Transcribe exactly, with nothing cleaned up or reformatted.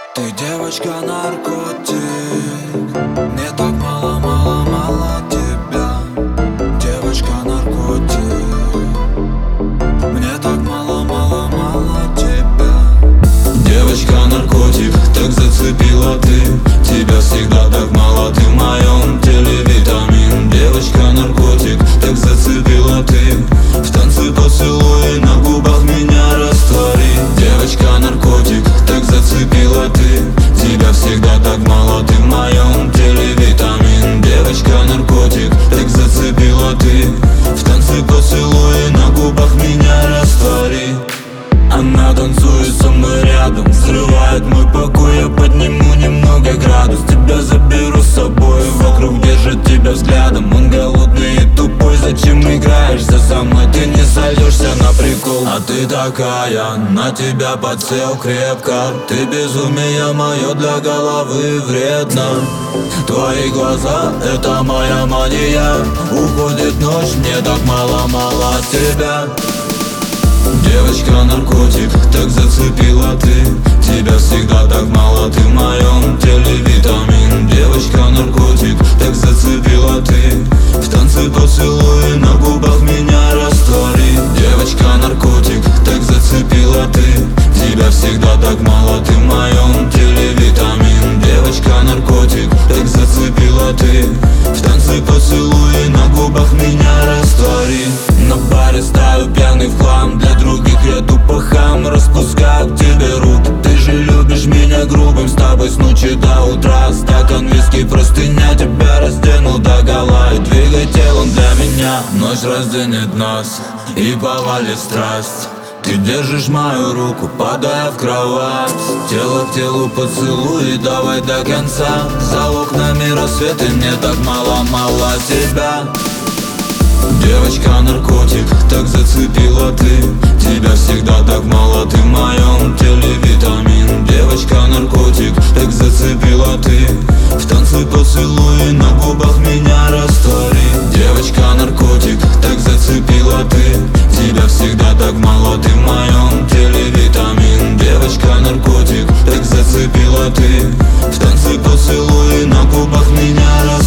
Ты девочка наркотик, мне так мало, мало, мало тебя. Девочка наркотик, мне так мало, мало, мало тебя. Девочка наркотик, так зацепила ты. Тебя всегда так мало, ты в моем теле витамин. Девочка наркотик, так зацепила ты. В танце поцелуй на губах меня раствори. Девочка наркотик, так зацепила ты. Тебя всегда так мало, ты в моем теле витамин. Девочка наркотик, так зацепила ты. В танце поцелуй на губах меня раствори. Она танцует со мной рядом, взрывает мой покой. Я подниму немного градус, тебя заберу с собой. Вокруг держит тебя взглядом, он голодный и тупой. Зачем играешься со мной, ты не сольешься на прикол. А ты такая, на тебя подсел крепко. Ты безумие мое для головы вредно. Твои глаза — это моя мания. Уходит ночь, мне так мало-мало тебя. Девочка наркотик, так зацепила ты. Тебя всегда так мало, ты в моем теле витамин. Девочка наркотик, так зацепила ты. В танце поцелуй на губах меня раствори. Девочка наркотик, так зацепила ты. Тебя всегда так мало, ты в моем теле витамин. Девочка наркотик, так зацепила ты. В танце поцелуй на губах меня раствори. На баре ставлю пьяный в хлам. Для других я тупо хам. Распускаю к тебе руки. Ты же любишь меня грубым. С тобой с ночи до утра. Стакан виски, простыня. Тебя раздену догола. И двигай телом для меня. Ночь разденет нас и повалит страсть. Ты держишь мою руку, падая в кровать. Тело к телу поцелуй, давай до конца. За окнами рассвет, и мне так мало-мало тебя. Девочка наркотик, так зацепила ты. Тебя всегда так мало, ты в моем теле витамин. Девочка наркотик, так зацепила ты. В танце поцелуй на губах меня раствори. Девочка наркотик, так зацепила ты. Тебя всегда так мало, ты в моем теле витамин. Девочка наркотик, так зацепила ты. В танце поцелуй на губах меня раствори.